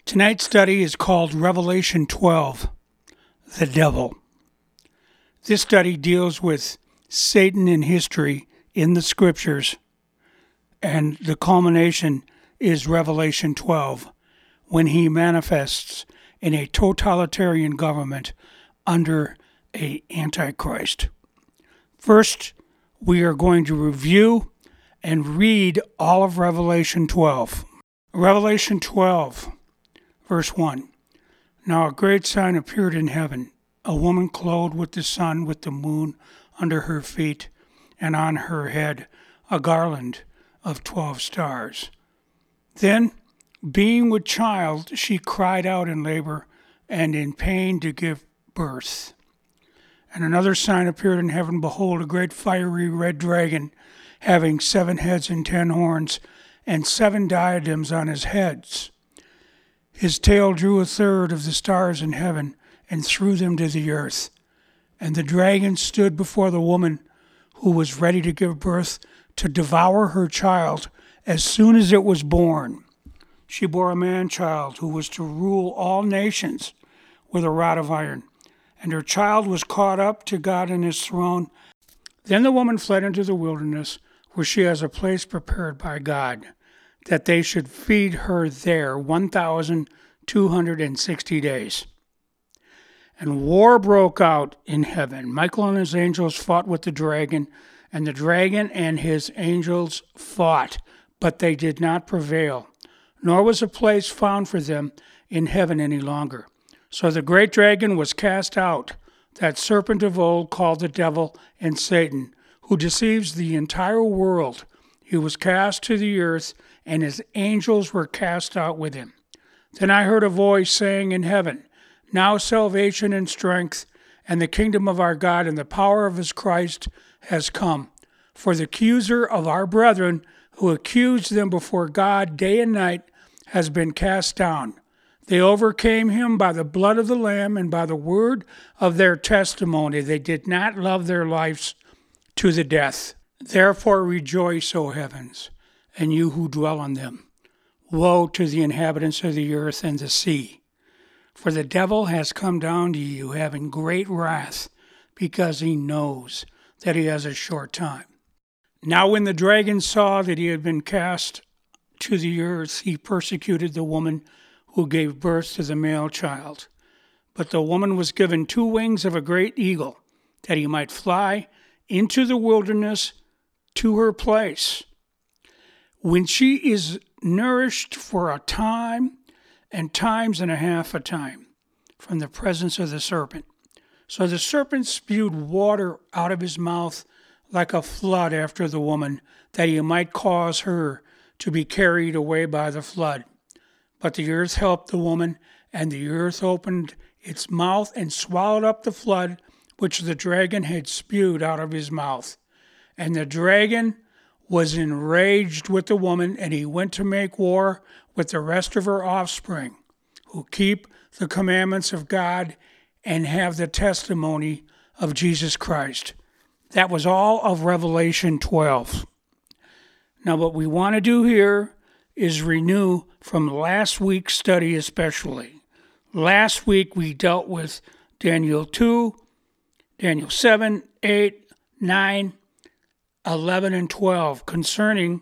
Tonight's study is called Revelation 12, the Devil. This study deals with Satan in history in the scriptures, and the culmination is Revelation 12, when he manifests in a totalitarian government under an antichrist. First, we are going to review and read all of Revelation 12. Revelation 12. Verse 1. Now a great sign appeared in heaven, a woman clothed with the sun, with the moon under her feet, and on her head a garland of 12 stars. Then, being with child, she cried out in labor and in pain to give birth. And another sign appeared in heaven, behold, a great fiery red dragon, having 7 heads and 10 horns, and 7 diadems on his heads. His tail drew a third of the stars in heaven and threw them to the earth. And the dragon stood before the woman who was ready to give birth to devour her child as soon as it was born. She bore a man-child who was to rule all nations with a rod of iron. And her child was caught up to God in his throne. Then the woman fled into the wilderness, where she has a place prepared by God, that they should feed her there 1,260 days. And war broke out in heaven. Michael and his angels fought with the dragon, and the dragon and his angels fought, but they did not prevail, nor was a place found for them in heaven any longer. So the great dragon was cast out, that serpent of old called the devil and Satan, who deceives the entire world. He was cast to the earth, and his angels were cast out with him. Then I heard a voice saying in heaven, Now salvation and strength, and the kingdom of our God and the power of his Christ has come. For the accuser of our brethren, who accused them before God day and night, has been cast down. They overcame him by the blood of the Lamb and by the word of their testimony. They did not love their lives to the death. Therefore rejoice, O heavens, and you who dwell on them. Woe to the inhabitants of the earth and the sea. For the devil has come down to you, having great wrath, because he knows that he has a short time. Now when the dragon saw that he had been cast to the earth, he persecuted the woman who gave birth to the male child. But the woman was given 2 wings of a great eagle, that he might fly into the wilderness to her place, when she is nourished for a time and times and a half a time from the presence of the serpent. So the serpent spewed water out of his mouth like a flood after the woman, that he might cause her to be carried away by the flood. But the earth helped the woman, and the earth opened its mouth and swallowed up the flood which the dragon had spewed out of his mouth. And the dragon was enraged with the woman, and he went to make war with the rest of her offspring, who keep the commandments of God and have the testimony of Jesus Christ. That was all of Revelation 12. Now what we want to do here is renew from last week's study especially. Last week we dealt with Daniel 2, Daniel 7, 8, 9, 11, and 12 concerning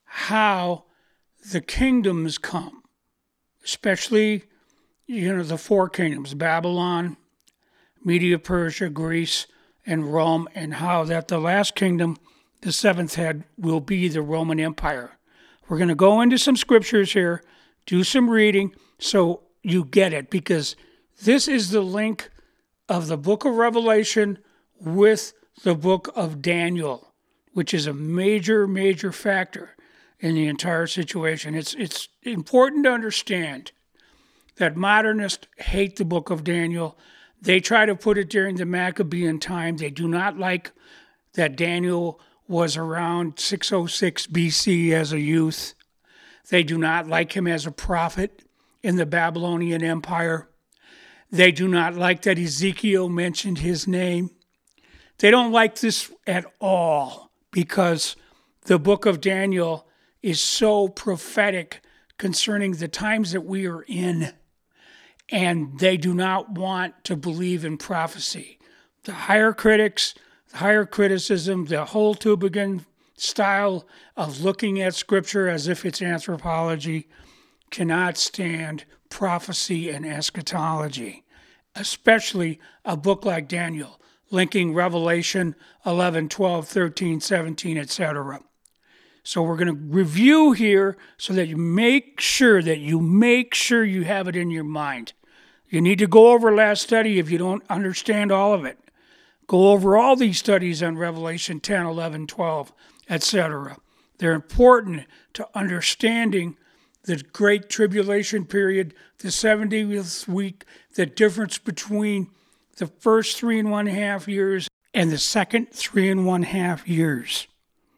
how the kingdoms come, especially, the 4 kingdoms, Babylon, Media, Persia, Greece, and Rome, and how that the last kingdom, the 7th head, will be the Roman Empire. We're going to go into some scriptures here, do some reading, so you get it, because this is the link of the book of Revelation with the book of Daniel, which is a major, major factor in the entire situation. It's important to understand that modernists hate the book of Daniel. They try to put it during the Maccabean time. They do not like that Daniel was around 606 BC as a youth. They do not like him as a prophet in the Babylonian Empire. They do not like that Ezekiel mentioned his name. They don't like this at all because the book of Daniel is so prophetic concerning the times that we are in, and they do not want to believe in prophecy. The higher critics, the higher criticism, the whole Tübingen style of looking at Scripture as if it's anthropology cannot stand prophecy and eschatology, especially a book like Daniel, linking Revelation 11, 12, 13, 17, etc. So we're going to review here so that you make sure you have it in your mind. You need to go over last study if you don't understand all of it. Go over all these studies on Revelation 10, 11, 12, etc. They're important to understanding the Great Tribulation period, the 70th week, the difference between the first 3.5 years and the second 3.5 years.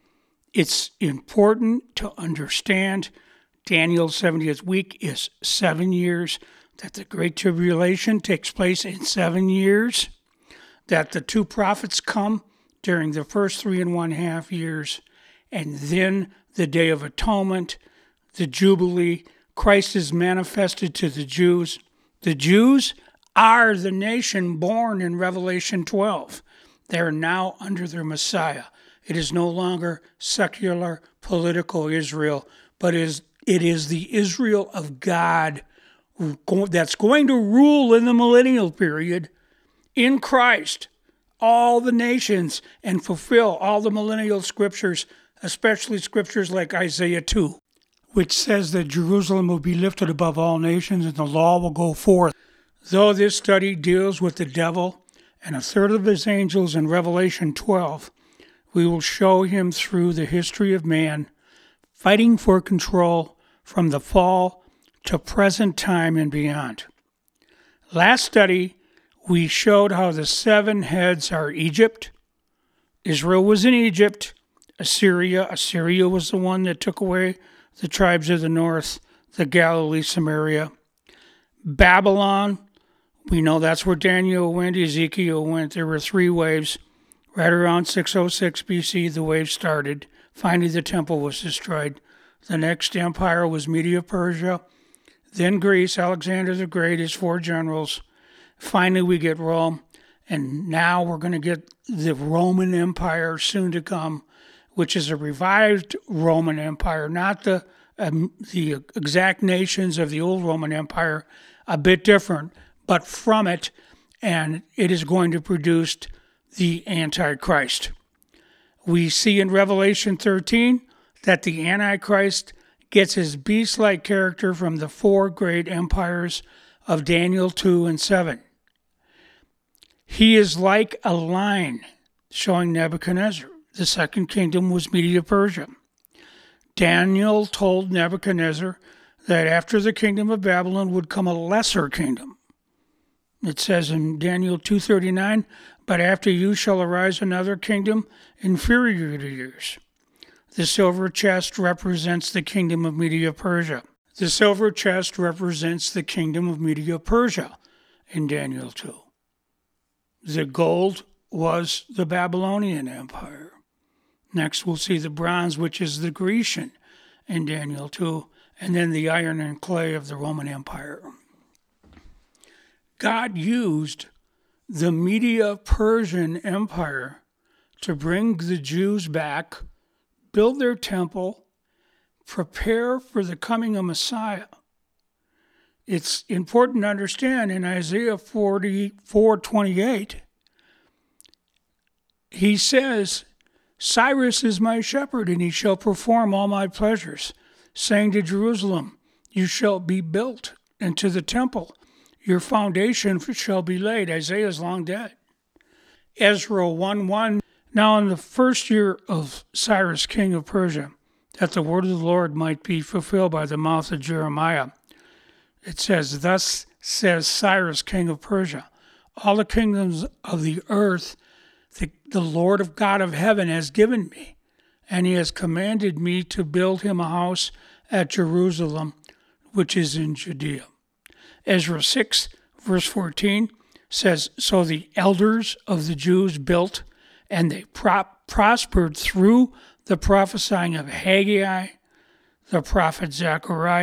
It's important to understand Daniel's 70th week is 7 years, that the Great Tribulation takes place in 7 years, that the two prophets come during the first 3.5 years, and then the Day of Atonement, the Jubilee. Christ is manifested to the Jews. The Jews are the nation born in Revelation 12. They are now under their Messiah. It is no longer secular political Israel, but it is the Israel of God that's going to rule in the millennial period in Christ all the nations and fulfill all the millennial scriptures, especially scriptures like Isaiah 2, which says that Jerusalem will be lifted above all nations and the law will go forth. Though this study deals with the devil and a third of his angels in Revelation 12, we will show him through the history of man, fighting for control from the fall to present time and beyond. Last study, we showed how the 7 heads are Egypt. Israel was in Egypt. Assyria was the one that took away the tribes of the north, the Galilee, Samaria. Babylon, we know that's where Daniel went, Ezekiel went. There were 3 waves. Right around 606 BC, the wave started. Finally, the temple was destroyed. The next empire was Media-Persia. Then Greece, Alexander the Great, his 4 generals. Finally, we get Rome. And now we're going to get the Roman Empire soon to come, which is a revived Roman Empire, not the exact nations of the old Roman Empire, a bit different, but from it, and it is going to produce the Antichrist. We see in Revelation 13 that the Antichrist gets his beast-like character from the 4 great empires of Daniel 2 and 7. He is like a lion, showing Nebuchadnezzar. The second kingdom was Media-Persia. Daniel told Nebuchadnezzar that after the kingdom of Babylon would come a lesser kingdom. It says in Daniel 2:39, "But after you shall arise another kingdom inferior to yours." The silver chest represents the kingdom of Media-Persia. The silver chest represents the kingdom of Media-Persia in Daniel 2. The gold was the Babylonian Empire. Next we'll see the bronze, which is the Grecian in Daniel 2, and then the iron and clay of the Roman Empire. God used the Media-Persian Empire to bring the Jews back, build their temple, prepare for the coming of Messiah. It's important to understand in Isaiah 44:28, he says, "Cyrus is my shepherd, and he shall perform all my pleasures, saying to Jerusalem, you shall be built, and to the temple, your foundation shall be laid." Isaiah is long dead. Ezra 1:1, "Now in the first year of Cyrus, king of Persia, that the word of the Lord might be fulfilled by the mouth of Jeremiah, it says, thus says Cyrus, king of Persia, all the kingdoms of the earth the Lord of God of heaven has given me, and he has commanded me to build him a house at Jerusalem, which is in Judea." Ezra 6, verse 14 says, "So the elders of the Jews built, and they prospered through the prophesying of Haggai, the prophet Zechariah,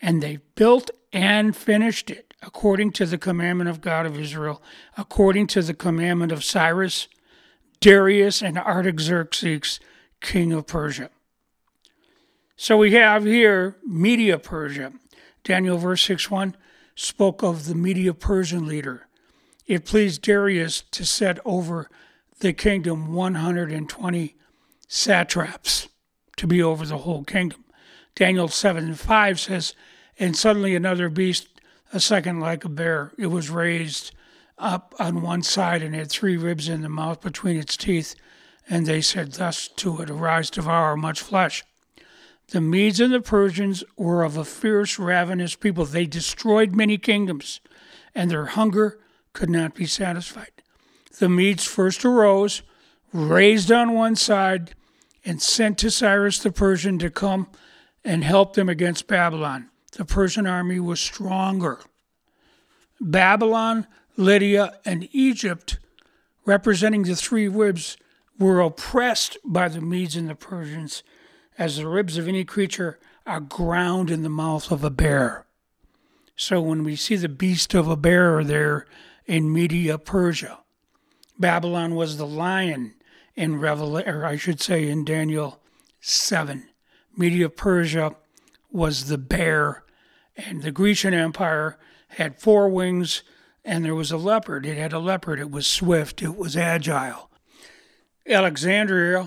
And they built and finished it according to the commandment of God of Israel, according to the commandment of Cyrus, Darius, and Artaxerxes, king of Persia. So we have here Media Persia. Daniel verse 6:1 spoke of the Media Persian leader. It pleased Darius to set over the kingdom 120 satraps to be over the whole kingdom. Daniel 7:5 says, and suddenly another beast, a second like a bear, it was raised up on one side and had 3 ribs in the mouth between its teeth. And they said thus to it, arise, devour much flesh. The Medes and the Persians were of a fierce, ravenous people. They destroyed many kingdoms, and their hunger could not be satisfied. The Medes first arose, raised on one side, and sent to Cyrus the Persian to come and help them against Babylon. The Persian army was stronger. Babylon, Lydia, and Egypt, representing the 3 ribs, were oppressed by the Medes and the Persians, as the ribs of any creature are ground in the mouth of a bear. So when we see the beast of a bear there in Media Persia, Babylon was the lion in in Daniel 7. Media Persia was the bear, and the Grecian Empire had 4 wings, and there was a leopard. It had a leopard. It was swift. It was agile. Alexander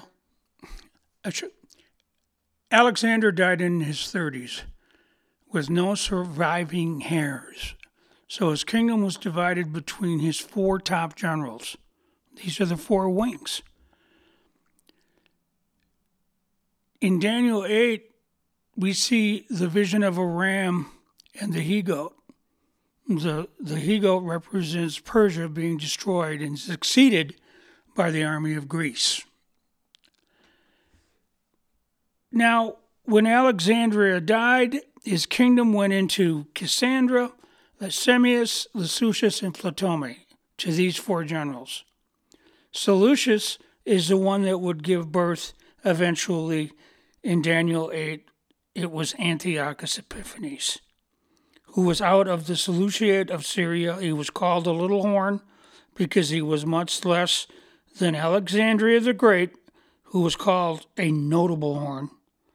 died in his 30s with no surviving heirs. So his kingdom was divided between his 4 top generals. These are the 4 wings. In Daniel 8, we see the vision of a ram and the he-goat. The he-goat represents Persia being destroyed and succeeded by the army of Greece. Now, when Alexandria died, his kingdom went into Cassandra, Lasemius, Seleucus, and Ptolemy, to these 4 generals. Seleucus is the one that would give birth eventually in Daniel 8. It was Antiochus Epiphanes, who was out of the Seleucid of Syria. He was called a little horn because he was much less than Alexandria the Great, who was called a notable horn.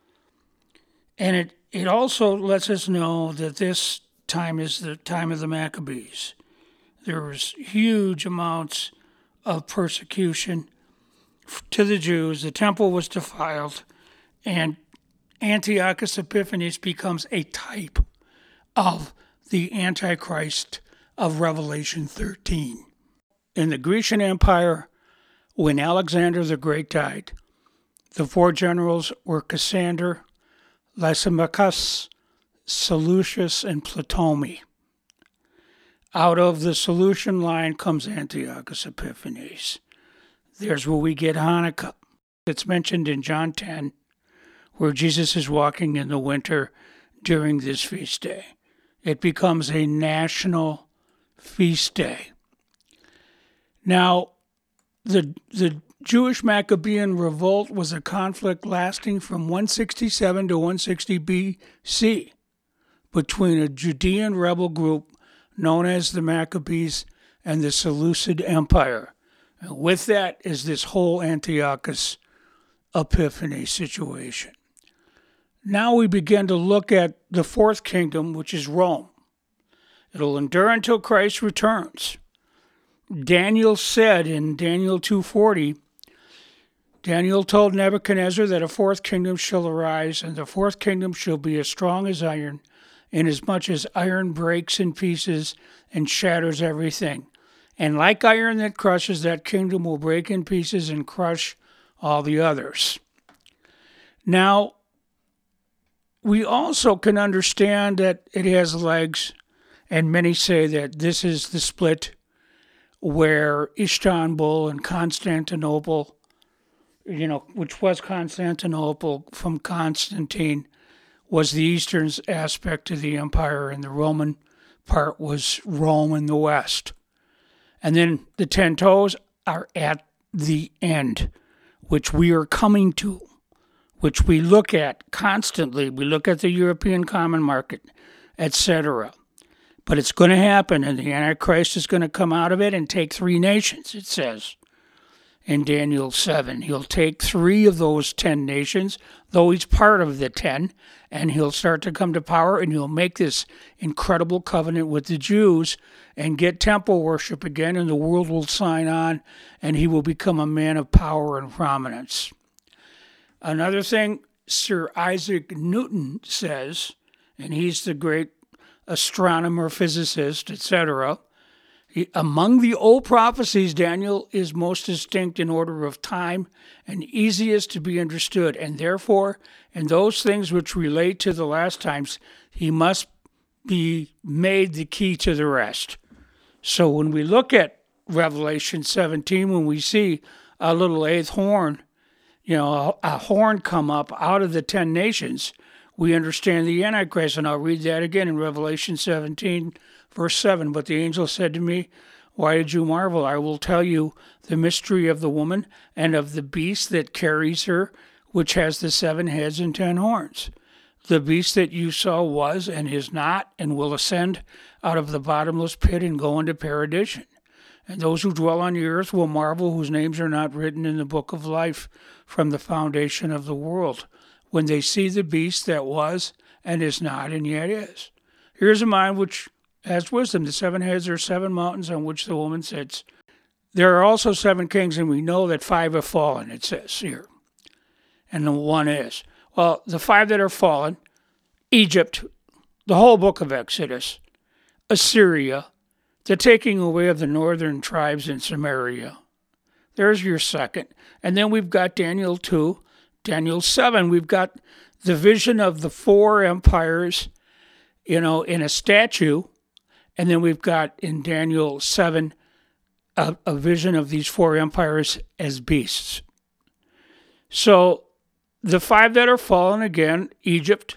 And it also lets us know that this time is the time of the Maccabees. There was huge amounts of persecution to the Jews. The temple was defiled, and Antiochus Epiphanes becomes a type of the Antichrist of Revelation 13. In the Grecian Empire, when Alexander the Great died, the 4 generals were Cassander, Lysimachus, Seleucus, and Ptolemy. Out of the Seleucian line comes Antiochus Epiphanes. There's where we get Hanukkah. It's mentioned in John 10, where Jesus is walking in the winter during this feast day. It becomes a national feast day. Now, the Jewish Maccabean revolt was a conflict lasting from 167 to 160 BC between a Judean rebel group known as the Maccabees and the Seleucid Empire. And with that is this whole Antiochus Epiphanes situation. Now we begin to look at the 4th kingdom, which is Rome. It'll endure until Christ returns. Daniel said in Daniel 2:40, Daniel told Nebuchadnezzar that a 4th kingdom shall arise, and the 4th kingdom shall be as strong as iron, inasmuch as iron breaks in pieces and shatters everything. And like iron that crushes, that kingdom will break in pieces and crush all the others. Now, we also can understand that it has legs, and many say that this is the split where Istanbul and Constantinople, which was Constantinople from Constantine, was the eastern aspect of the empire, and the Roman part was Rome in the west. And then the 10 toes are at the end, which we are coming to. which we look at constantly. We look at the European common market, etc. But it's going to happen, and the Antichrist is going to come out of it and take 3 nations, it says in Daniel 7. He'll take 3 of those 10 nations, though he's part of the 10, and he'll start to come to power, and he'll make this incredible covenant with the Jews and get temple worship again, and the world will sign on, and he will become a man of power and prominence. Another thing Sir Isaac Newton says, and he's the great astronomer, physicist, etc., among the old prophecies, Daniel is most distinct in order of time and easiest to be understood, and therefore, in those things which relate to the last times, he must be made the key to the rest. So when we look at Revelation 17, when we see a little 8th horn, a horn come up out of the 10 nations, we understand the Antichrist. And I'll read that again in Revelation 17, verse 7. But the angel said to me, why did you marvel? I will tell you the mystery of the woman and of the beast that carries her, which has the 7 heads and 10 horns. The beast that you saw was and is not, and will ascend out of the bottomless pit and go into perdition. And those who dwell on the earth will marvel, whose names are not written in the book of life from the foundation of the world, when they see the beast that was and is not and yet is. Here's a mind which has wisdom. The 7 heads are 7 mountains on which the woman sits. There are also 7 kings, and we know that 5 have fallen, it says here. And the 1 is. Well, the 5 that are fallen, Egypt, the whole book of Exodus, Assyria, the taking away of the northern tribes in Samaria. There's your second. And then we've got Daniel 2, Daniel 7. We've got the vision of the 4 empires, in a statue. And then we've got in Daniel 7 a vision of these 4 empires as beasts. So the 5 that are fallen again, Egypt,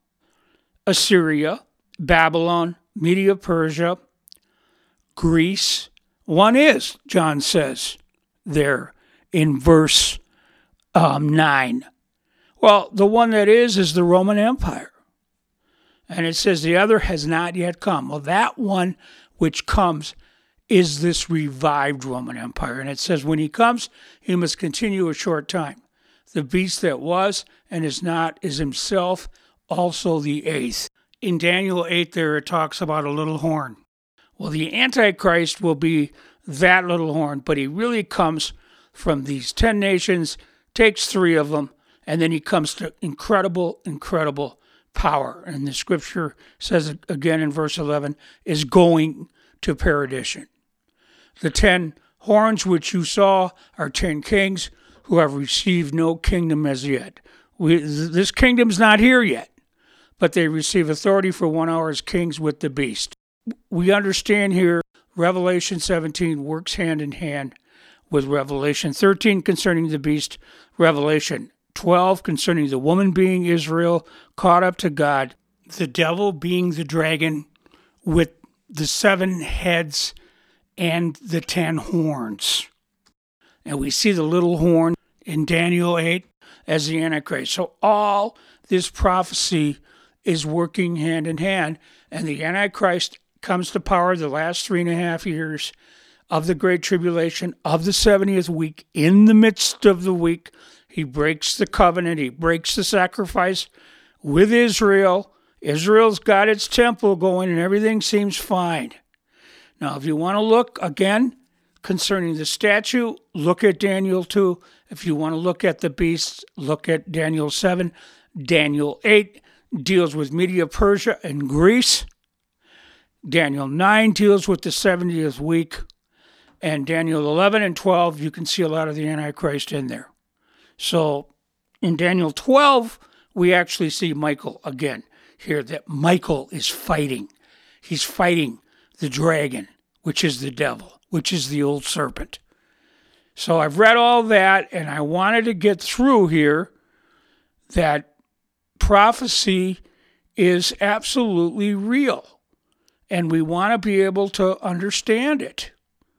Assyria, Babylon, Media Persia, Greece. 1 is, John says there in verse 9. Well, the one that is the Roman Empire. And it says the other has not yet come. Well, that one which comes is this revived Roman Empire. And it says when he comes, he must continue a short time. The beast that was and is not is himself also the 8th. In Daniel 8 there it talks about a little horn. Well, the Antichrist will be that little horn, but he really comes from these 10 nations, takes 3 of them, and then he comes to incredible, incredible power. And the scripture says it again in verse 11, is going to perdition. The 10 horns which you saw are 10 kings who have received no kingdom as yet. This kingdom's not here yet, but they receive authority for 1 hour as kings with the beast. We understand here Revelation 17 works hand in hand with Revelation 13 concerning the beast, Revelation 12 concerning the woman being Israel, caught up to God, the devil being the dragon with the 7 heads and the 10 horns. And we see the little horn in Daniel 8 as the Antichrist. So all this prophecy is working hand in hand, and the Antichrist comes to power the last 3.5 years of the Great Tribulation, of the 70th week. In the midst of the week, he breaks the covenant, he breaks the sacrifice with Israel. Israel's got its temple going and everything seems fine. Now, if you want to look again concerning the statue, look at Daniel 2. If you want to look at the beasts, look at Daniel 7. Daniel 8 deals with Media Persia and Greece. Daniel 9 deals with the 70th week. And Daniel 11 and 12, you can see a lot of the Antichrist in there. So in Daniel 12, we actually see Michael again here, that Michael is fighting. He's fighting the dragon, which is the devil, which is the old serpent. So I've read all that, and I wanted to get through here that prophecy is absolutely real, and we want to be able to understand it.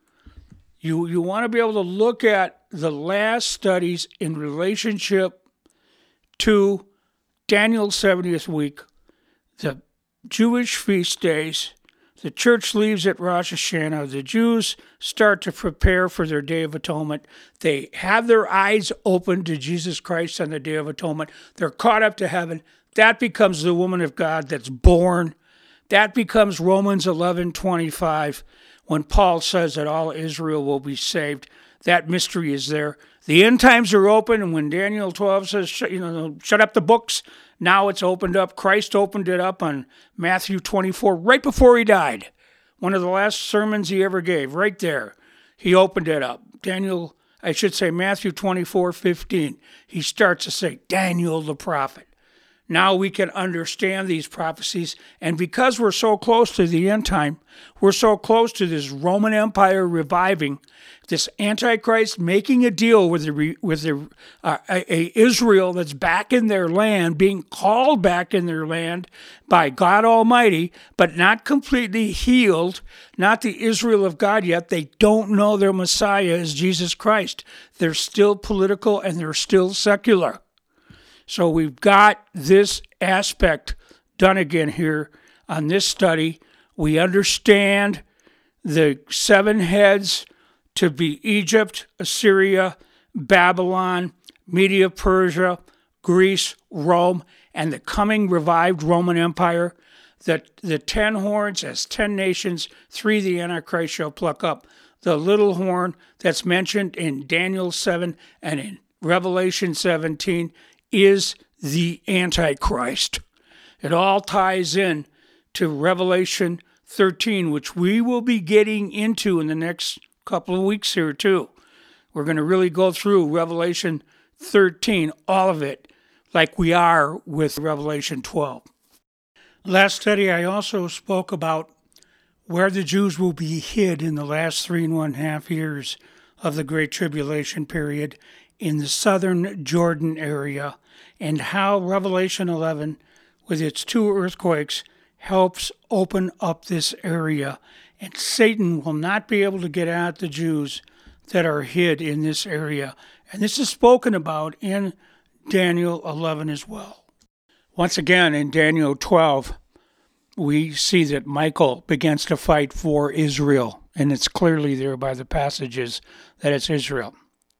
You want to be able to look at the last studies in relationship to Daniel's 70th week, the Jewish feast days. The church leaves at Rosh Hashanah. The Jews start to prepare for their Day of Atonement. They have their eyes open to Jesus Christ on the Day of Atonement. They're caught up to heaven. That becomes the woman of God that's born. That becomes Romans 11:25, when Paul says that all Israel will be saved. That mystery is there. The end times are open, and when Daniel 12 says, shut up the books, now it's opened up. Christ opened it up on Matthew 24, right before he died. One of the last sermons he ever gave, right there. He opened it up. Matthew 24:15. He starts to say, Daniel the prophet. Now we can understand these prophecies, and because we're so close to the end time, we're so close to this Roman Empire reviving, this Antichrist making a deal with Israel that's back in their land, being called back in their land by God Almighty, but not completely healed, not the Israel of God yet. They don't know their Messiah is Jesus Christ. They're still political and they're still secular. So we've got this aspect done again here on this study. We understand the 7 heads to be Egypt, Assyria, Babylon, Media, Persia, Greece, Rome, and the coming revived Roman Empire. The 10 horns as 10 nations, 3 the Antichrist shall pluck up. The little horn that's mentioned in Daniel 7 and in Revelation 17 is the Antichrist. It all ties in to Revelation 13, which we will be getting into in the next couple of weeks here too. We're going to really go through Revelation 13, all of it, like we are with Revelation 12. Last study, I also spoke about where the Jews will be hid in the last 3.5 years of the Great Tribulation period in the southern Jordan area, and how Revelation 11, with its 2 earthquakes, helps open up this area. And Satan will not be able to get at the Jews that are hid in this area. And this is spoken about in Daniel 11 as well. Once again, in Daniel 12, we see that Michael begins to fight for Israel. And it's clearly there by the passages that it's Israel.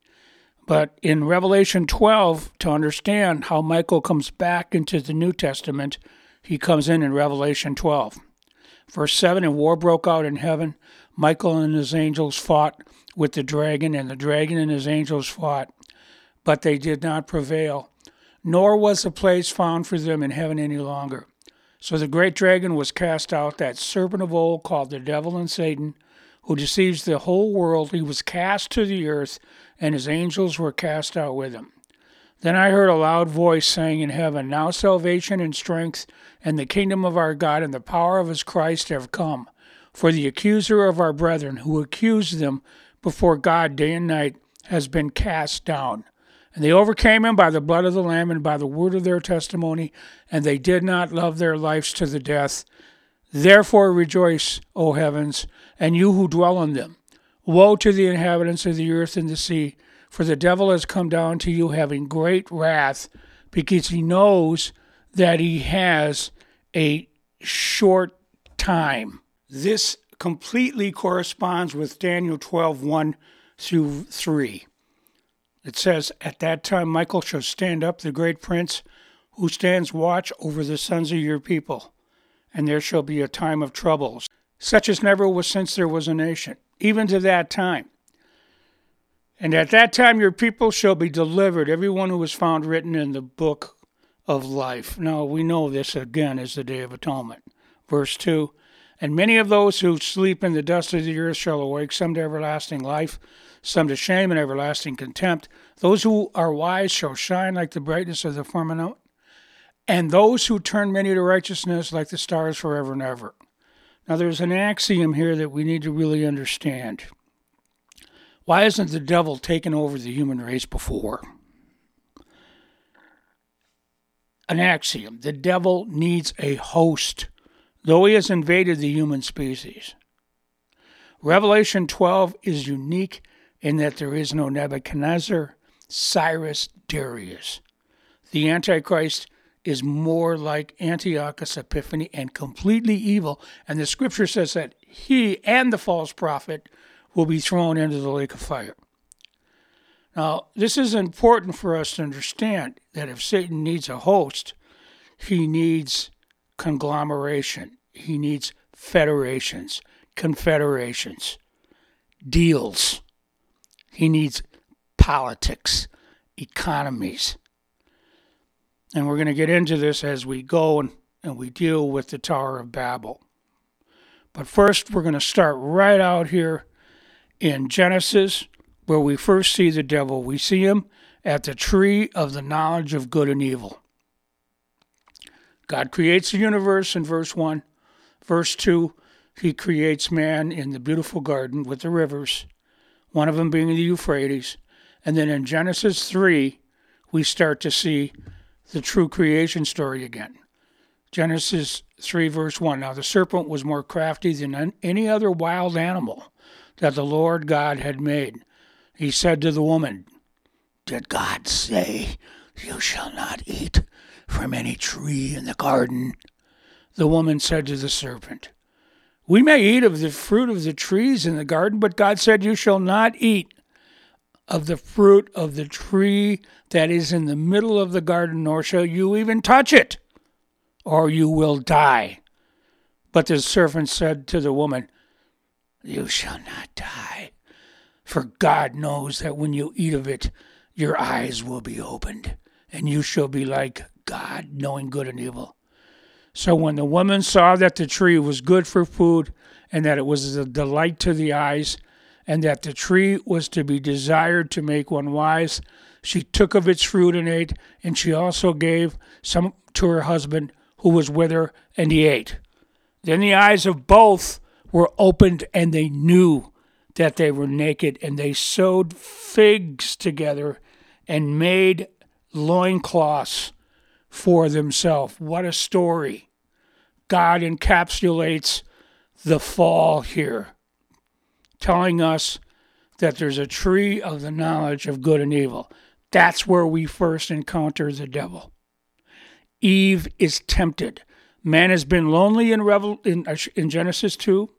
But in Revelation 12, to understand how Michael comes back into the New Testament, he comes in Revelation 12. Verse 7, and war broke out in heaven. Michael and his angels fought with the dragon, and the dragon and his angels fought, but they did not prevail, nor was a place found for them in heaven any longer. So the great dragon was cast out, that serpent of old called the devil and Satan, who deceives the whole world. He was cast to the earth, and his angels were cast out with him. Then I heard a loud voice saying in heaven, now salvation and strength and the kingdom of our God and the power of his Christ have come. For the accuser of our brethren, who accused them before God day and night, has been cast down. And they overcame him by the blood of the Lamb and by the word of their testimony, and they did not love their lives to the death. Therefore rejoice, O heavens, and you who dwell in them. Woe to the inhabitants of the earth and the sea, for the devil has come down to you having great wrath, because he knows that he has a short time. This completely corresponds with Daniel 12:1-3. It says, at that time Michael shall stand up, the great prince, who stands watch over the sons of your people, and there shall be a time of troubles, such as never was since there was a nation, even to that time. And at that time your people shall be delivered, everyone who is found written in the book of life. Now we know this again is the Day of Atonement. Verse 2, and many of those who sleep in the dust of the earth shall awake, some to everlasting life, some to shame and everlasting contempt. Those who are wise shall shine like the brightness of the firmament, and those who turn many to righteousness like the stars forever and ever. Now there's an axiom here that we need to really understand. Why hasn't the devil taken over the human race before? An axiom. The devil needs a host, though he has invaded the human species. Revelation 12 is unique in that there is no Nebuchadnezzar, Cyrus, Darius. The Antichrist is more like Antiochus Epiphanes and completely evil. And the scripture says that he and the false prophet will be thrown into the lake of fire. Now, this is important for us to understand that if Satan needs a host, he needs conglomeration. He needs federations, confederations, deals. He needs politics, economies. And we're going to get into this as we go and we deal with the Tower of Babel. But first, we're going to start right out here in Genesis, where we first see the devil. We see him at the tree of the knowledge of good and evil. God creates the universe in verse 1. Verse 2, he creates man in the beautiful garden with the rivers, one of them being the Euphrates. And then in Genesis 3, we start to see the true creation story again. Genesis 3, verse 1. Now the serpent was more crafty than any other wild animal that the Lord God had made. He said to the woman, "Did God say, 'You shall not eat from any tree in the garden'?" The woman said to the serpent, "We may eat of the fruit of the trees in the garden, but God said, 'You shall not eat of the fruit of the tree that is in the middle of the garden, nor shall you even touch it, or you will die.' But the serpent said to the woman, 'You shall not die, for God knows that when you eat of it, your eyes will be opened, and you shall be like God, knowing good and evil.' So when the woman saw that the tree was good for food, and that it was a delight to the eyes, and that the tree was to be desired to make one wise, she took of its fruit and ate, and she also gave some to her husband who was with her, and he ate. Then the eyes of both were opened, and they knew that they were naked, and they sewed figs together and made loincloths for themselves." What a story. God encapsulates the fall here, telling us that there's a tree of the knowledge of good and evil. That's where we first encounter the devil. Eve is tempted. Man has been lonely in Genesis 2,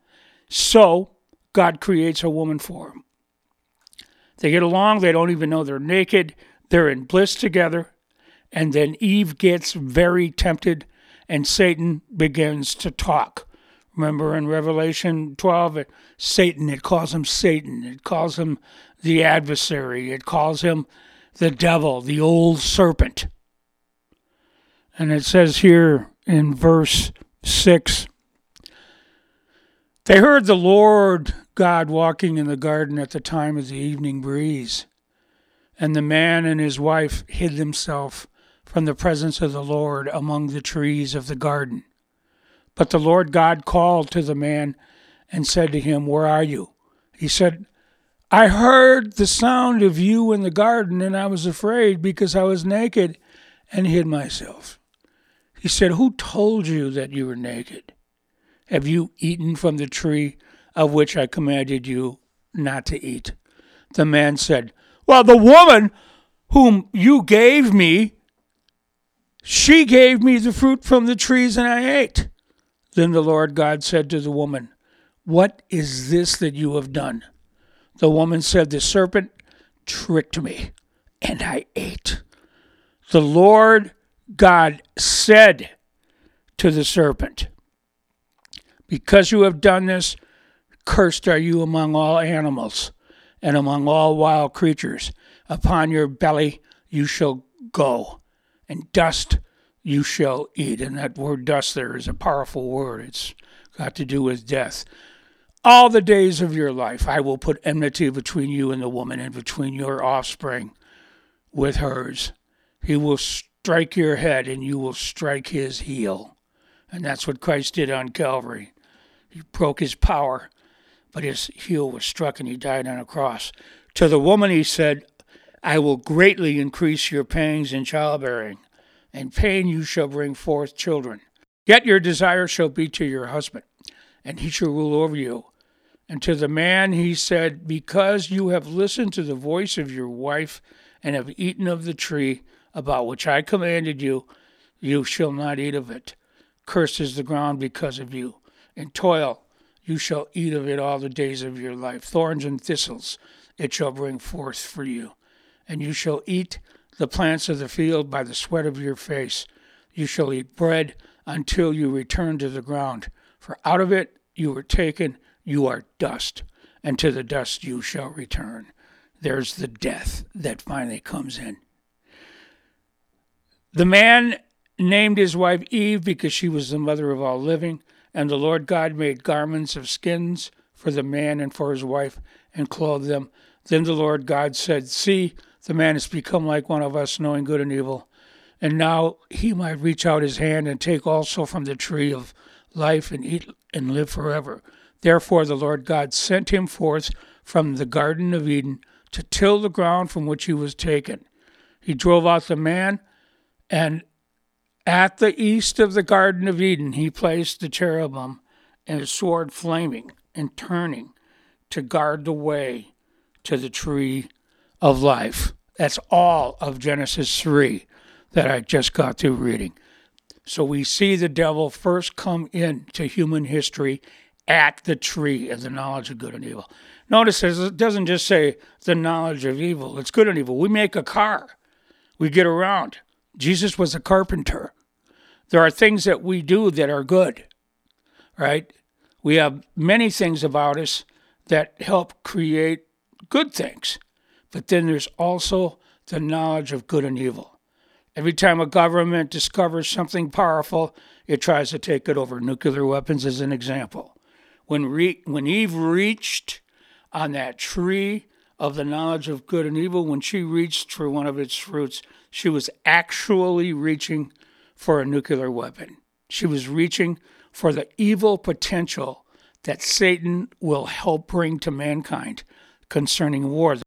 so God creates a woman for him. They get along, they don't even know they're naked, they're in bliss together, and then Eve gets very tempted, and Satan begins to talk. Remember in Revelation 12, it calls him Satan. It calls him the adversary. It calls him the devil, the old serpent. And it says here in verse 6, "They heard the Lord God walking in the garden at the time of the evening breeze. And the man and his wife hid themselves from the presence of the Lord among the trees of the garden. But the Lord God called to the man and said to him, 'Where are you?' He said, 'I heard the sound of you in the garden, and I was afraid because I was naked and hid myself.' He said, 'Who told you that you were naked? Have you eaten from the tree of which I commanded you not to eat?' The man said, 'Well, the woman whom you gave me, she gave me the fruit from the trees, and I ate.' Then the Lord God said to the woman, 'What is this that you have done?' The woman said, 'The serpent tricked me, and I ate.' The Lord God said to the serpent, 'Because you have done this, cursed are you among all animals and among all wild creatures. Upon your belly you shall go, and dust you shall eat.'" And that word dust there is a powerful word. It's got to do with death. "All the days of your life I will put enmity between you and the woman, and between your offspring with hers. He will strike your head, and you will strike his heel." And that's what Christ did on Calvary. He broke his power, but his heel was struck, and he died on a cross. To the woman he said, "I will greatly increase your pangs in childbearing. In pain you shall bring forth children. Yet your desire shall be to your husband, and he shall rule over you." And to the man he said, "Because you have listened to the voice of your wife, and have eaten of the tree about which I commanded you, you shall not eat of it. Cursed is the ground because of you. In toil you shall eat of it all the days of your life. Thorns and thistles it shall bring forth for you. And you shall eat the plants of the field by the sweat of your face. You shall eat bread until you return to the ground. For out of it you were taken, you are dust, and to the dust you shall return. There's the death that finally comes in. The man named his wife Eve because she was the mother of all living, and the Lord God made garments of skins for the man and for his wife and clothed them. Then the Lord God said, see, the man has become like one of us, knowing good and evil. And now he might reach out his hand and take also from the tree of life and eat and live forever. Therefore the Lord God sent him forth from the Garden of Eden to till the ground from which he was taken. He drove out the man, and at the east of the Garden of Eden he placed the cherubim and a sword flaming and turning to guard the way to the tree of life. That's all of Genesis 3 that I just got through reading. So we see the devil first come into human history at the tree of the knowledge of good and evil. Notice it doesn't just say the knowledge of evil. It's good and evil. We make a car. We get around. Jesus was a carpenter. There are things that we do that are good, right? We have many things about us that help create good things. But then there's also the knowledge of good and evil. Every time a government discovers something powerful, it tries to take it over. Nuclear weapons is an example. When Eve reached on that tree of the knowledge of good and evil, when she reached for one of its fruits, she was actually reaching for a nuclear weapon. She was reaching for the evil potential that Satan will help bring to mankind concerning war.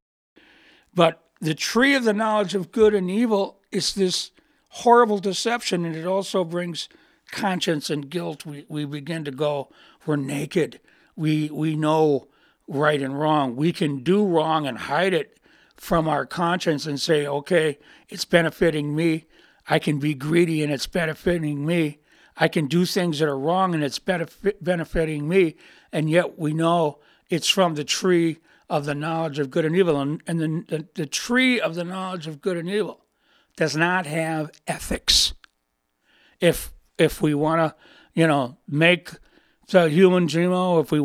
But the tree of the knowledge of good and evil is this horrible deception, and it also brings conscience and guilt. We begin to go, we're naked. We know right and wrong. We can do wrong and hide it from our conscience and say, okay, it's benefiting me. I can be greedy and it's benefiting me. I can do things that are wrong and it's benefiting me. And yet we know it's from the tree of the knowledge of good and evil. And the tree of the knowledge of good and evil does not have ethics. If we want to, make the human genome, if we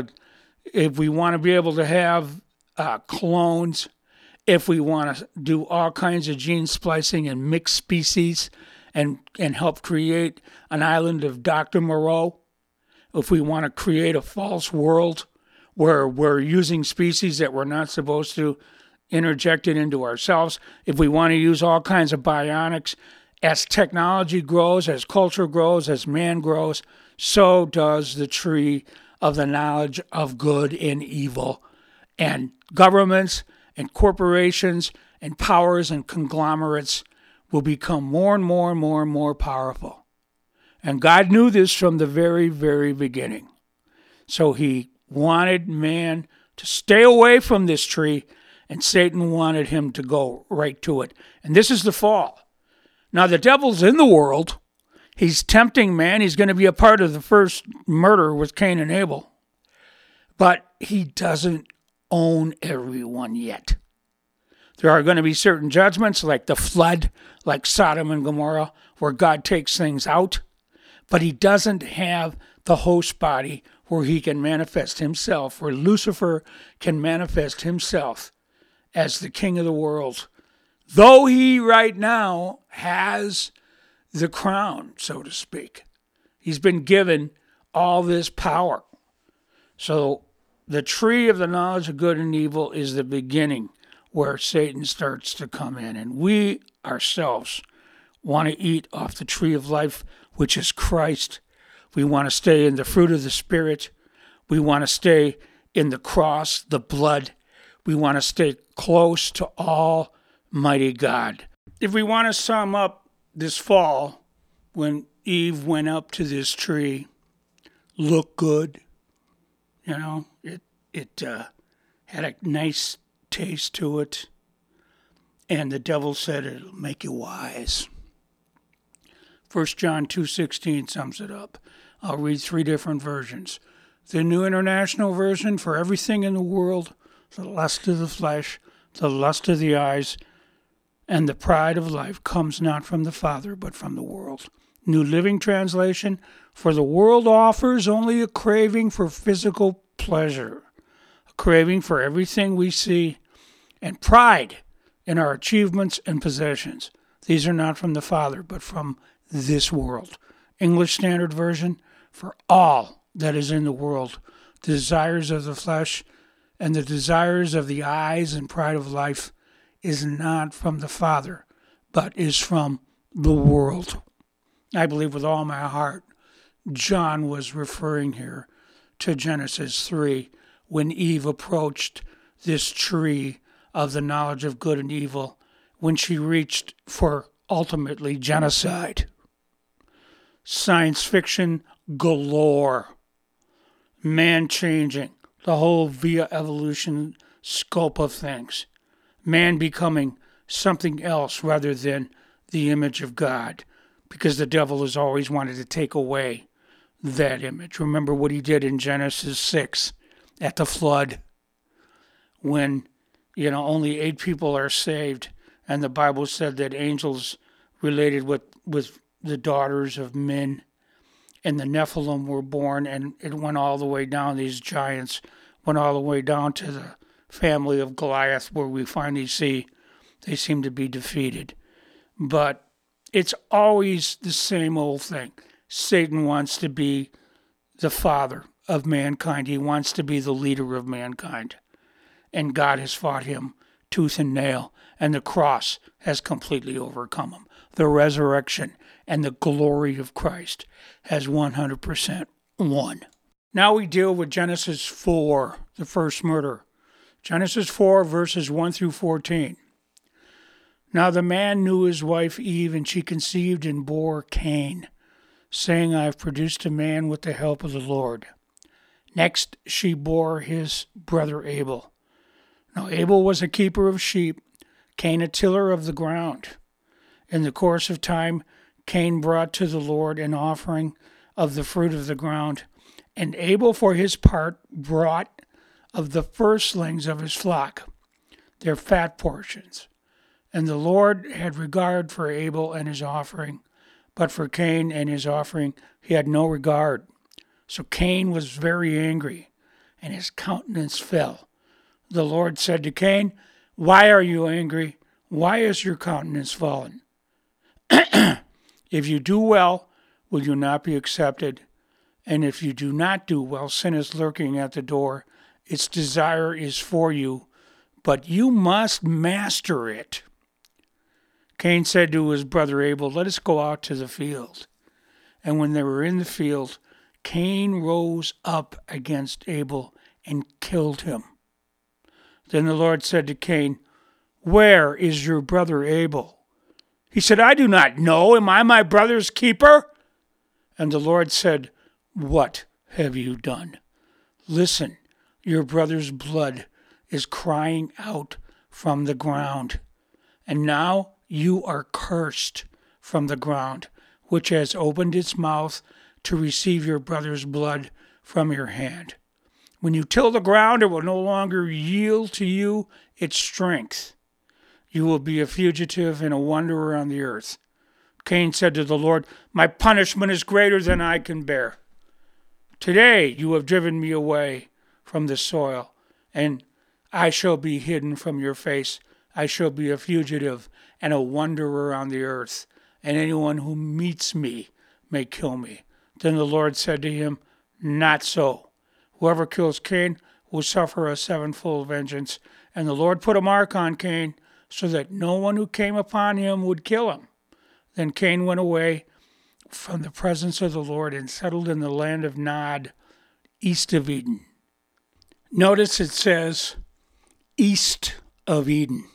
want to be able to have clones, if we want to do all kinds of gene splicing and mix species and help create an island of Dr. Moreau, if we want to create a false world where we're using species that we're not supposed to interject it into ourselves, if we want to use all kinds of bionics, as technology grows, as culture grows, as man grows, so does the tree of the knowledge of good and evil. And governments and corporations and powers and conglomerates will become more and more and more and more powerful. And God knew this from the very, very beginning. So he wanted man to stay away from this tree, and Satan wanted him to go right to it. And this is the fall. Now, the devil's in the world. He's tempting man. He's going to be a part of the first murder with Cain and Abel. But he doesn't own everyone yet. There are going to be certain judgments like the flood, like Sodom and Gomorrah, where God takes things out. But he doesn't have the host body where he can manifest himself, where Lucifer can manifest himself as the king of the world. Though he right now has the crown, so to speak. He's been given all this power. So the tree of the knowledge of good and evil is the beginning where Satan starts to come in. And we ourselves want to eat off the tree of life, which is Christ. We want to stay in the fruit of the Spirit. We want to stay in the cross, the blood. We want to stay close to Almighty God. If we want to sum up this fall, when Eve went up to this tree, looked good, it had a nice taste to it. And the devil said, it'll make you wise. 1 John 2:16 sums it up. I'll read 3 different versions. The New International Version: for everything in the world, the lust of the flesh, the lust of the eyes, and the pride of life comes not from the Father, but from the world. New Living Translation: for the world offers only a craving for physical pleasure, a craving for everything we see, and pride in our achievements and possessions. These are not from the Father, but from this world. English Standard Version: for all that is in the world, the desires of the flesh and the desires of the eyes and pride of life is not from the Father, but is from the world. I believe with all my heart John was referring here to Genesis 3, when Eve approached this tree of the knowledge of good and evil, when she reached for ultimately genocide. Science fiction galore. Man changing, the whole via evolution scope of things. Man becoming something else rather than the image of God, because the devil has always wanted to take away that image. Remember what he did in Genesis 6 at the flood, when only 8 people are saved, and the Bible said that angels related with the daughters of men, and the Nephilim were born, and it went all the way down. These giants went all the way down to the family of Goliath, where we finally see they seem to be defeated. But it's always the same old thing. Satan wants to be the father of mankind. He wants to be the leader of mankind. And God has fought him tooth and nail, and the cross has completely overcome him. The resurrection and the glory of Christ has 100% won. Now we deal with Genesis 4, the first murder. Genesis 4, verses 1 through 14. Now the man knew his wife Eve, and she conceived and bore Cain, saying, I have produced a man with the help of the Lord. Next she bore his brother Abel. Now Abel was a keeper of sheep, Cain a tiller of the ground. In the course of time, Cain brought to the Lord an offering of the fruit of the ground, and Abel for his part brought of the firstlings of his flock, their fat portions. And the Lord had regard for Abel and his offering, but for Cain and his offering he had no regard. So Cain was very angry, and his countenance fell. The Lord said to Cain, Why are you angry? Why is your countenance fallen? If you do well, will you not be accepted? And if you do not do well, sin is lurking at the door. Its desire is for you, but you must master it. Cain said to his brother Abel, Let us go out to the field. And when they were in the field, Cain rose up against Abel and killed him. Then the Lord said to Cain, Where is your brother Abel? He said, I do not know. Am I my brother's keeper? And the Lord said, What have you done? Listen, your brother's blood is crying out from the ground. And now you are cursed from the ground, which has opened its mouth to receive your brother's blood from your hand. When you till the ground, it will no longer yield to you its strength. You will be a fugitive and a wanderer on the earth. Cain said to the Lord, My punishment is greater than I can bear. Today you have driven me away from the soil, and I shall be hidden from your face. I shall be a fugitive and a wanderer on the earth, and anyone who meets me may kill me. Then the Lord said to him, Not so. Whoever kills Cain will suffer a sevenfold vengeance. And the Lord put a mark on Cain, so that no one who came upon him would kill him. Then Cain went away from the presence of the Lord and settled in the land of Nod, east of Eden. Notice it says east of Eden,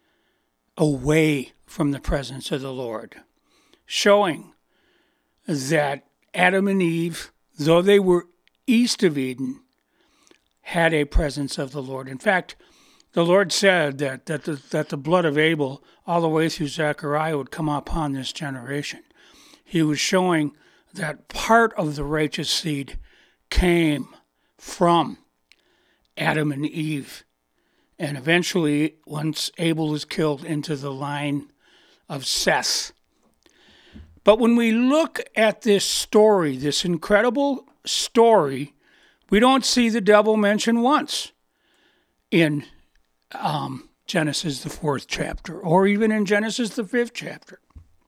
away from the presence of the Lord, showing that Adam and Eve, though they were east of Eden, had a presence of the Lord. In fact, The Lord said that the blood of Abel, all the way through Zechariah, would come upon this generation. He was showing that part of the righteous seed came from Adam and Eve. And eventually, once Abel is killed, into the line of Seth. But when we look at this story, this incredible story, we don't see the devil mentioned once in Genesis, the 4th chapter, or even in Genesis, the 5th chapter.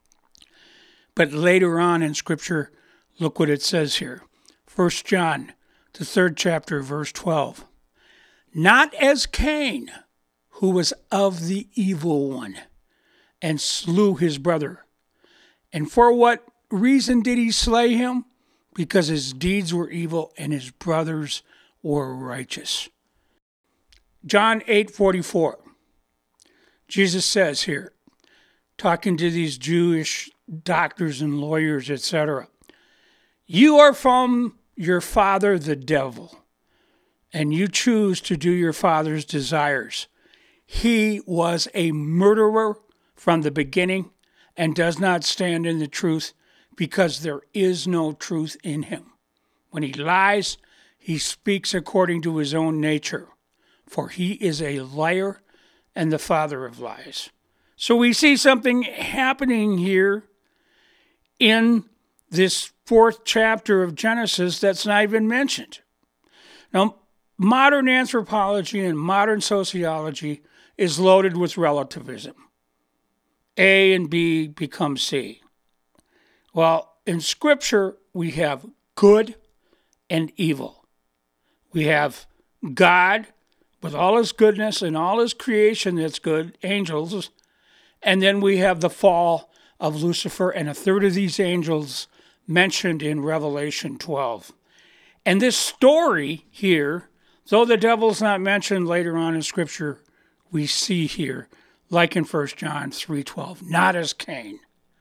But later on in Scripture, look what it says here. 1 John, the 3rd chapter, verse 12. Not as Cain, who was of the evil one, and slew his brother. And for what reason did he slay him? Because his deeds were evil and his brothers were righteous. John 8:44. Jesus says here, talking to these Jewish doctors and lawyers, etc., you are from your father the devil, and you choose to do your father's desires. He was a murderer from the beginning and does not stand in the truth because there is no truth in him. When he lies, he speaks according to his own nature, for he is a liar and the father of lies. So we see something happening here in this 4th chapter of Genesis that's not even mentioned. Now, modern anthropology and modern sociology is loaded with relativism. A and B become C. Well, in Scripture, we have good and evil. We have God with all his goodness and all his creation that's good, angels, and then we have the fall of Lucifer and a third of these angels mentioned in Revelation 12. And this story here, though the devil's not mentioned later on in Scripture, we see here, like in 1 John 3:12, not as Cain.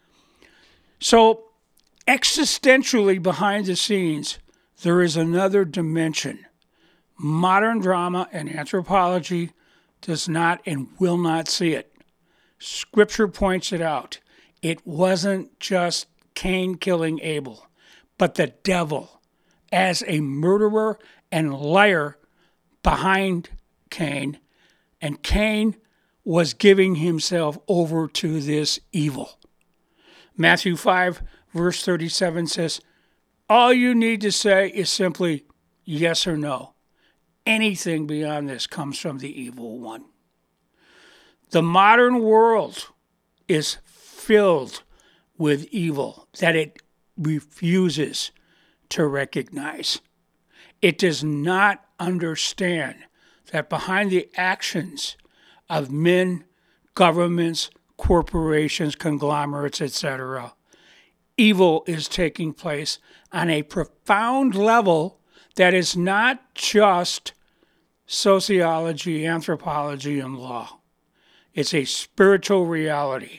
So, existentially behind the scenes, there is another dimension. Modern drama and anthropology does not and will not see it. Scripture points it out. It wasn't just Cain killing Abel, but the devil as a murderer and liar behind Cain, and Cain was giving himself over to this evil. Matthew 5, verse 37 says, all you need to say is simply yes or no. Anything beyond this comes from the evil one. The modern world is filled with evil that it refuses to recognize. It does not understand that behind the actions of men, governments, corporations, conglomerates, etc., evil is taking place on a profound level that is not just sociology, anthropology, and law. It's a spiritual reality.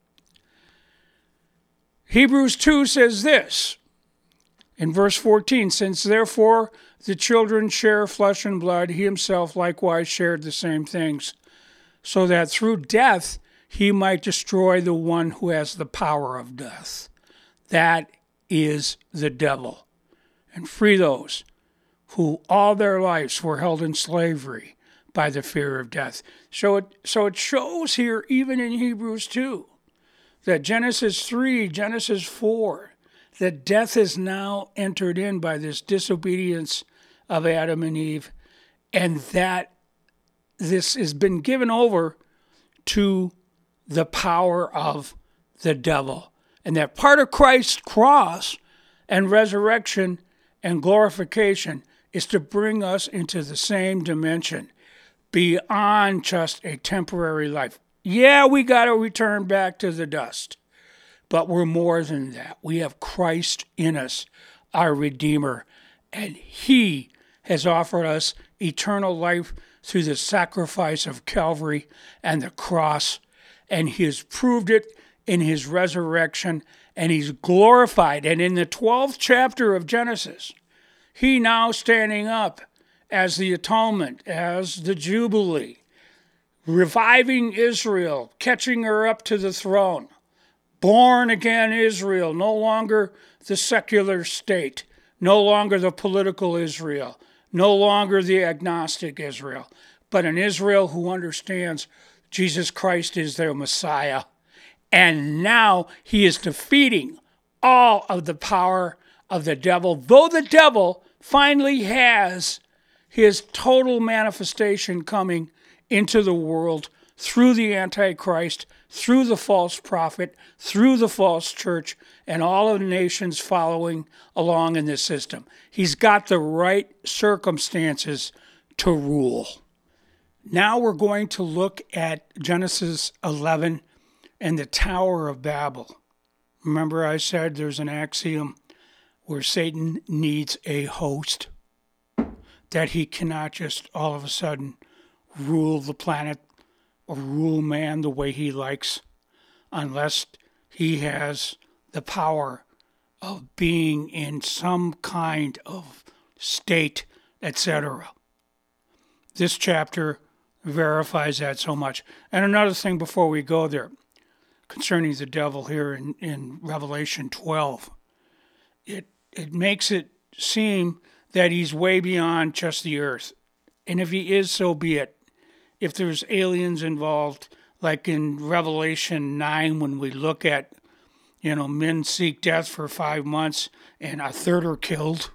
Hebrews 2 says this in verse 14, since therefore the children share flesh and blood, he himself likewise shared the same things, so that through death he might destroy the one who has the power of death. That is the devil. And free those who all their lives were held in slavery by the fear of death. So it shows here, even in Hebrews 2, that Genesis 3, Genesis 4, that death is now entered in by this disobedience of Adam and Eve, and that this has been given over to the power of the devil. And that part of Christ's cross and resurrection and glorification is to bring us into the same dimension, beyond just a temporary life. Yeah, we got to return back to the dust, but we're more than that. We have Christ in us, our Redeemer, and he has offered us eternal life through the sacrifice of Calvary and the cross, and he has proved it in his resurrection, and he's glorified. And in the 12th chapter of Genesis, he now standing up as the atonement, as the Jubilee, reviving Israel, catching her up to the throne. Born again Israel, no longer the secular state, no longer the political Israel, no longer the agnostic Israel, but an Israel who understands Jesus Christ is their Messiah. And now he is defeating all of the power of the devil, though the devil finally has his total manifestation coming into the world through the Antichrist, through the false prophet, through the false church, and all of the nations following along in this system. He's got the right circumstances to rule. Now we're going to look at Genesis 11 and the Tower of Babel. Remember I said there's an axiom where Satan needs a host, that he cannot just all of a sudden rule the planet or rule man the way he likes unless he has the power of being in some kind of state, etc. This chapter verifies that so much. And another thing before we go there, concerning the devil here in Revelation 12, it makes it seem that he's way beyond just the earth. And if he is, so be it. If there's aliens involved, like in Revelation 9, when we look at, men seek death for 5 months and a third are killed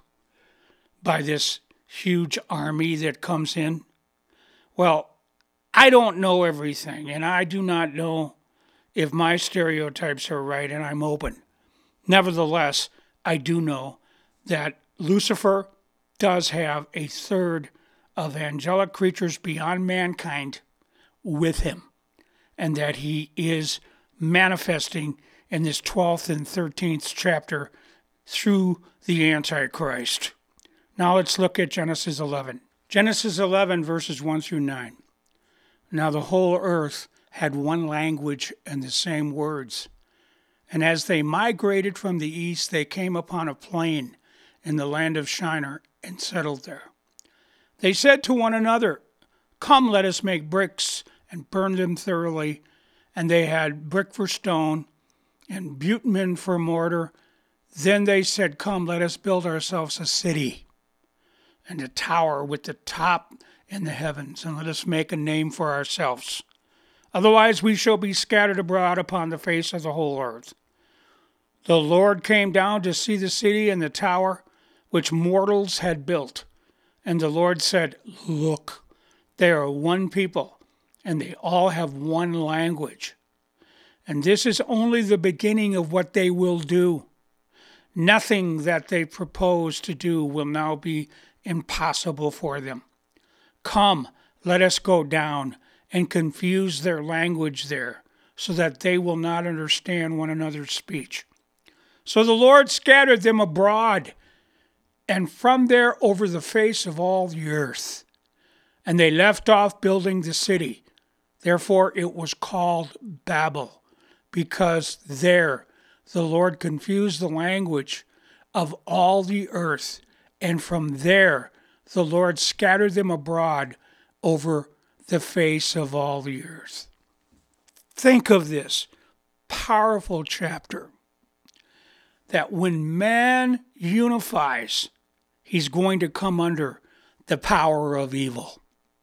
by this huge army that comes in. Well, I don't know everything, and I do not know if my stereotypes are right, and I'm open. Nevertheless, I do know that Lucifer does have a third of angelic creatures beyond mankind with him, and that he is manifesting in this 12th and 13th chapter through the Antichrist. Now let's look at Genesis 11. Genesis 11, verses 1 through 9. Now the whole earth had one language and the same words. And as they migrated from the east, they came upon a plain in the land of Shinar and settled there. They said to one another, "Come, let us make bricks and burn them thoroughly." And they had brick for stone and bitumen for mortar. Then they said, "Come, let us build ourselves a city and a tower with the top in the heavens, and let us make a name for ourselves. Otherwise we shall be scattered abroad upon the face of the whole earth." The Lord came down to see the city and the tower which mortals had built. And the Lord said, "Look, they are one people, and they all have one language. And this is only the beginning of what they will do. Nothing that they propose to do will now be impossible for them. Come, let us go down and confuse their language there, so that they will not understand one another's speech." So the Lord scattered them abroad, and from there over the face of all the earth. And they left off building the city. Therefore it was called Babel, because there the Lord confused the language of all the earth, and from there the Lord scattered them abroad over the face of all the earth. Think of this powerful chapter, that when man unifies, he's going to come under the power of evil.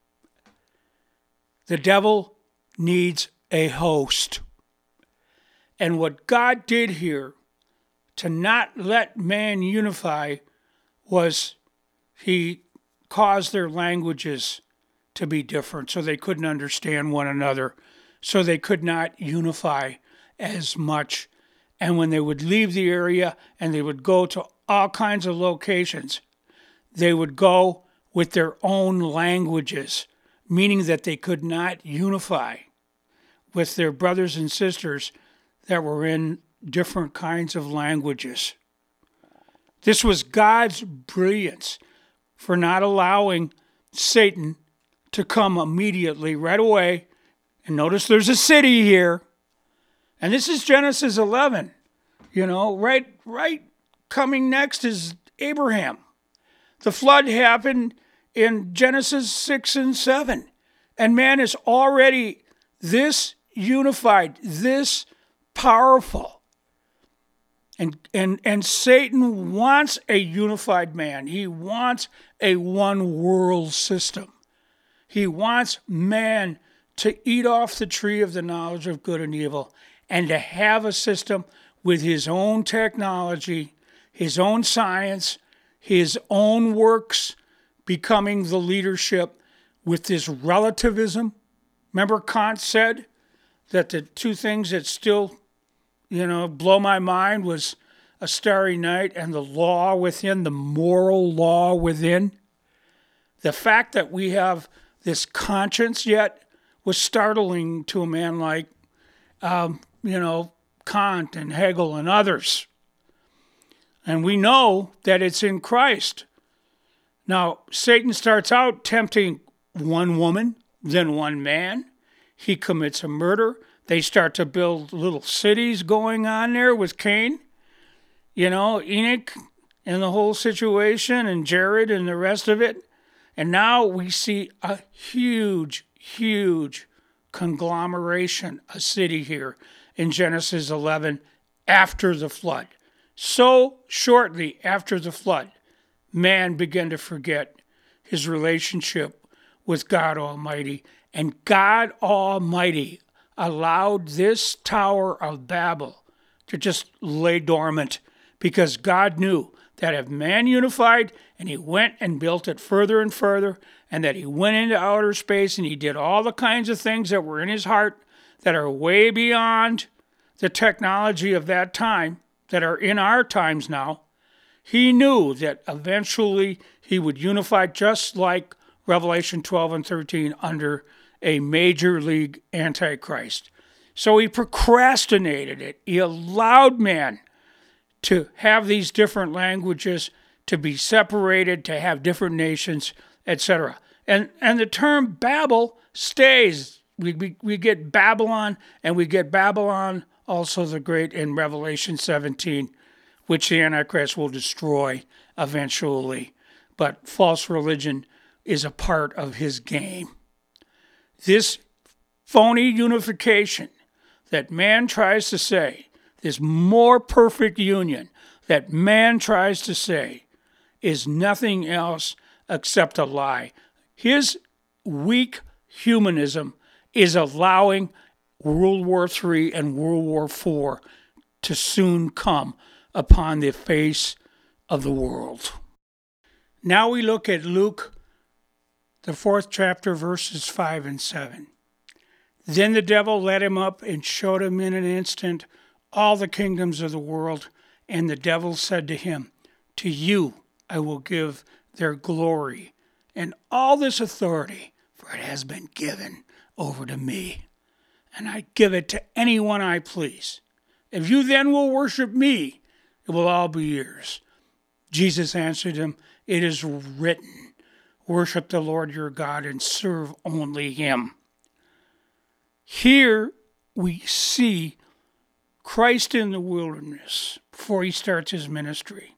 The devil needs a host. And what God did here to not let man unify was he caused their languages to be different, so they couldn't understand one another, so they could not unify as much. And when they would leave the area and they would go to all kinds of locations, they would go with their own languages, meaning that they could not unify with their brothers and sisters that were in different kinds of languages. This was God's brilliance for not allowing Satan to come immediately, right away. And notice there's a city here. And this is Genesis 11. Right coming next is Abraham. The flood happened in Genesis 6 and 7. And man is already this unified, this powerful. And Satan wants a unified man. He wants a one world system. He wants man to eat off the tree of the knowledge of good and evil and to have a system with his own technology, his own science, his own works becoming the leadership with this relativism. Remember Kant said that the two things that still, blow my mind was a starry night and the law within, the moral law within. The fact that we have this conscience yet was startling to a man like, Kant and Hegel and others. And we know that it's in Christ. Now, Satan starts out tempting one woman, then one man. He commits a murder. They start to build little cities going on there with Cain. Enoch and the whole situation, and Jared and the rest of it. And now we see a huge, huge conglomeration, a city here in Genesis 11 after the flood. So shortly after the flood, man began to forget his relationship with God Almighty. And God Almighty allowed this Tower of Babel to just lay dormant because God knew that if man unified and he went and built it further and further, and that he went into outer space and he did all the kinds of things that were in his heart that are way beyond the technology of that time, that are in our times now, he knew that eventually he would unify just like Revelation 12 and 13 under a major league antichrist. So he procrastinated it. He allowed man to have these different languages, to be separated, to have different nations, etc. And the term Babel stays. We get Babylon, and we get Babylon also the Great in Revelation 17, which the Antichrist will destroy eventually. But false religion is a part of his game. This phony unification that man tries to say, this more perfect union that man tries to say, is nothing else except a lie. His weak humanism is allowing World War III and World War IV to soon come upon the face of the world. Now we look at Luke, the 4th chapter, verses 5 and 7. Then the devil led him up and showed him in an instant all the kingdoms of the world. And the devil said to him, to you I will give their glory and all this authority, for it has been given over to me. And I give it to anyone I please. If you then will worship me, it will all be yours. Jesus answered him, it is written, worship the Lord your God and serve only him. Here we see Christ in the wilderness before he starts his ministry.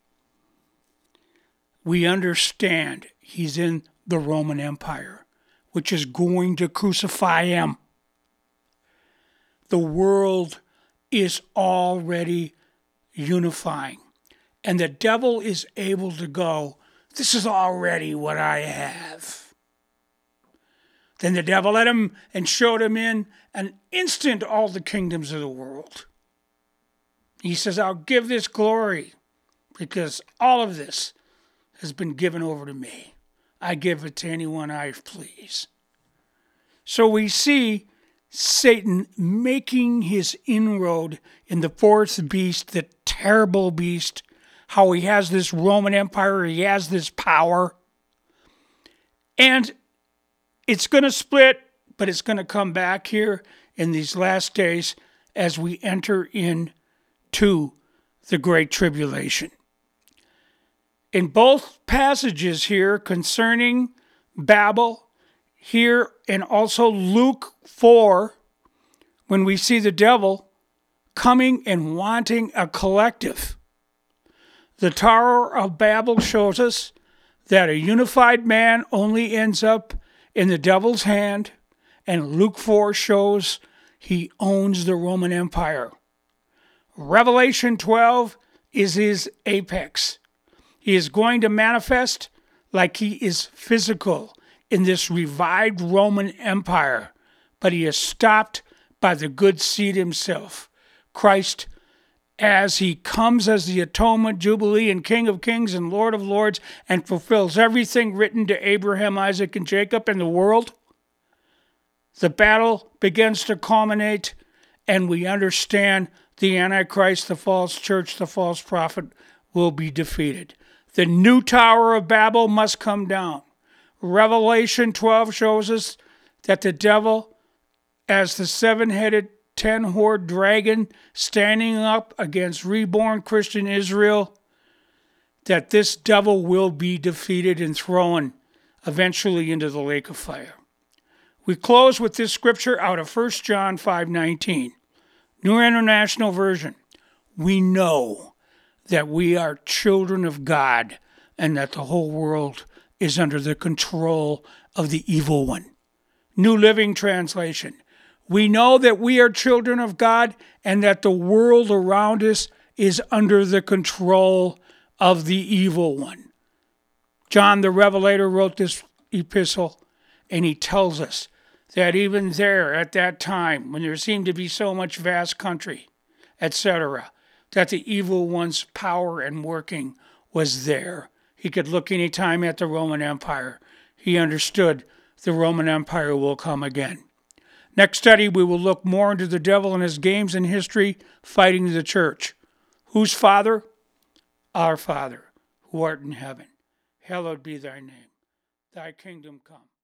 We understand he's in the Roman Empire, which is going to crucify him. The world is already unifying, and the devil is able to go, this is already what I have. Then the devil led him and showed him in an instant all the kingdoms of the world. He says, I'll give this glory because all of this has been given over to me. I give it to anyone I please. So we see Satan making his inroad in the fourth beast, the terrible beast, how he has this Roman Empire, he has this power. And it's going to split, but it's going to come back here in these last days as we enter into the Great Tribulation. In both passages here concerning Babel, here and also Luke 4, when we see the devil coming and wanting a collective, the Tower of Babel shows us that a unified man only ends up in the devil's hand, and Luke 4 shows he owns the Roman Empire. Revelation 12 is his apex. He is going to manifest like he is physical in this revived Roman Empire, but he is stopped by the good seed himself, Christ, as he comes as the atonement, jubilee, and King of kings and Lord of lords, and fulfills everything written to Abraham, Isaac, and Jacob in the world. The battle begins to culminate, and we understand the Antichrist, the false church, the false prophet will be defeated. The new Tower of Babel must come down. Revelation 12 shows us that the devil, as the seven-headed, ten-horned dragon standing up against reborn Christian Israel, that this devil will be defeated and thrown eventually into the lake of fire. We close with this scripture out of 1 John 5:19, New International Version. We know that we are children of God and that the whole world is under the control of the evil one. New Living Translation. We know that we are children of God and that the world around us is under the control of the evil one. John the Revelator wrote this epistle, and he tells us that even there at that time, when there seemed to be so much vast country, etc., that the evil one's power and working was there. He could look any time at the Roman Empire. He understood the Roman Empire will come again. Next study, we will look more into the devil and his games in history fighting the church. Whose Father? Our Father, who art in heaven. Hallowed be thy name. Thy kingdom come.